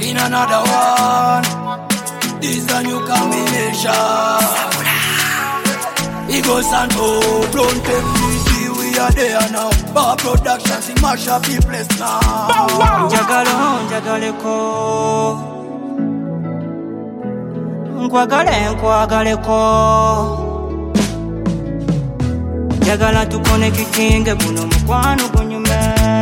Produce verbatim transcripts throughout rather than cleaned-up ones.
in another one. This is a new combination. Ego Santo, don't take me, we are there now. Bar production, see mash up the place now. Njagalo, njagaleko. Nkwagale, nkwagaleko. Njagala tukone kitinge buno mukwano gunyume.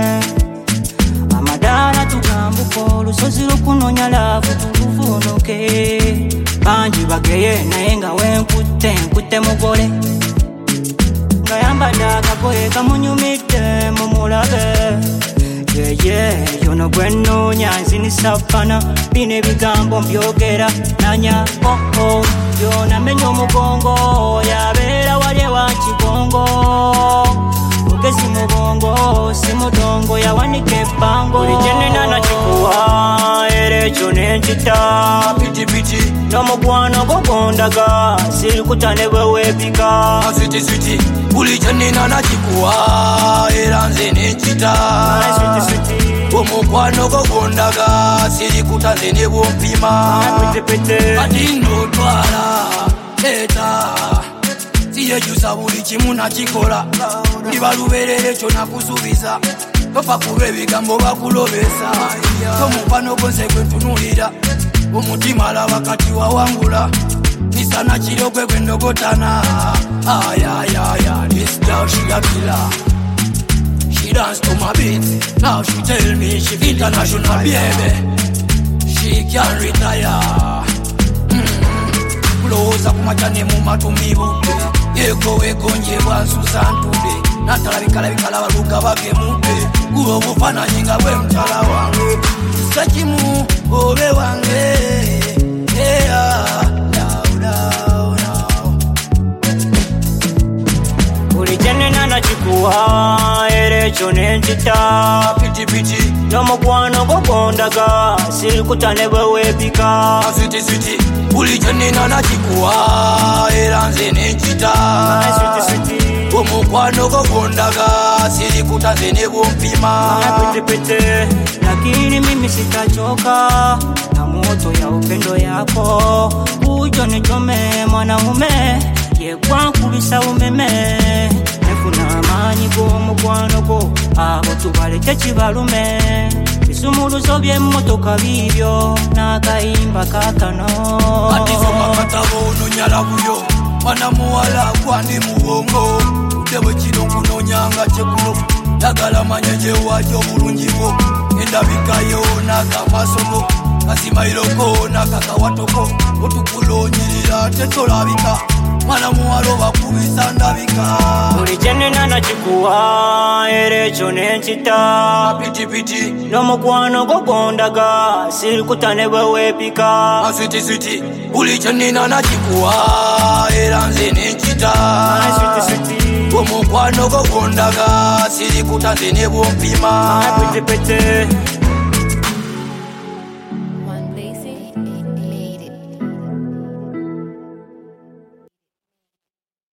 Amadala tugambuko, lusozi lukunonya lavu tuluvunuke. Banji bageye naye nga wenkutte nkutte mugole. Ngayambadde akagoye kamunyumidde mumulabe. Yeye yono gwenoonya nzinisa fana. Bino ebigambo mbyogera nanya oh oh. Yona menya omugongo yabeera wali ewa kigongo. Mugezi mubongo si mudongo yawanika ebbango. Buli kye nnina nakikuwa era ekyo ne nkita. Piti piti N'omukwano gugondaga sirikuta ne bwe weepika. Switi switi buli kye nnina nakikuwa era nze ne nkita. Switi switi omukwano gugondaga sirikuta nze ne bw'ompima. Piti piti kati ndotwala eta siyejusa buli kimu nakikola. Liba lubeerera ekyo nakusuubiza. Tofa kuba ebigambo bakulobesa. Omukwano gonse gwe ntunuulira. Omutima alaba kati wawangula. Misana kiro gwe gwe ndogotana. Ayayaya, this girl she a killer. She dance to my beat. Now she tell me she international baby. She can retire. Kulowooza kumajane mu matumibude. Yego wegonje bwansuza ntude. Natala bikala bikala baluga bagemude. Guba obufaananyi nga bwe mukyala wange. Sakimu obe wange. Yeah, now, now, now. buli kye nnina nakikuwa era ekyo ne nkita. Piti piti N'omukwano gugondaga sirikuta ne bwe weepika. switi switi buli kye nnina nakikuwa era nze ne nkita. Switi switi omukwano gugondaga sirikuta nze ne bw'ompima. Piti piti lakini mimi sitachoka na moto ya upendo yako. Ujo nichome mwanaume yekwankubisa umeme. Nefuna amaanyi g'omukwano gwo abo tubaleke kibalume. Bisumuluzo by'emmotoka biibyo n'akayimba kaakano. Kati soma katabo ononyala buyo. Mwana muwala gwandi muwongo. Tudde bwe kiro nkunoonyanga kyekuno. Yagala manya gye waakyo obulungi bwo. Endabikayo n'akamasogo. Kasimayiroko n'akakawatoko. Otukuloonyirira tetolabika. Mwana muwala obakubisa ndabika. Buli kye nnina nakikuwa era ekyo ne nkita. Piti piti N'omukwano gugondaga sirikuta ne bwe weepika. switi switi buli kye nnina nakikuwa era nze ne nkita. Switi switi omukwano gugondaga sirikuta nze ne bw'ompima. Piti piti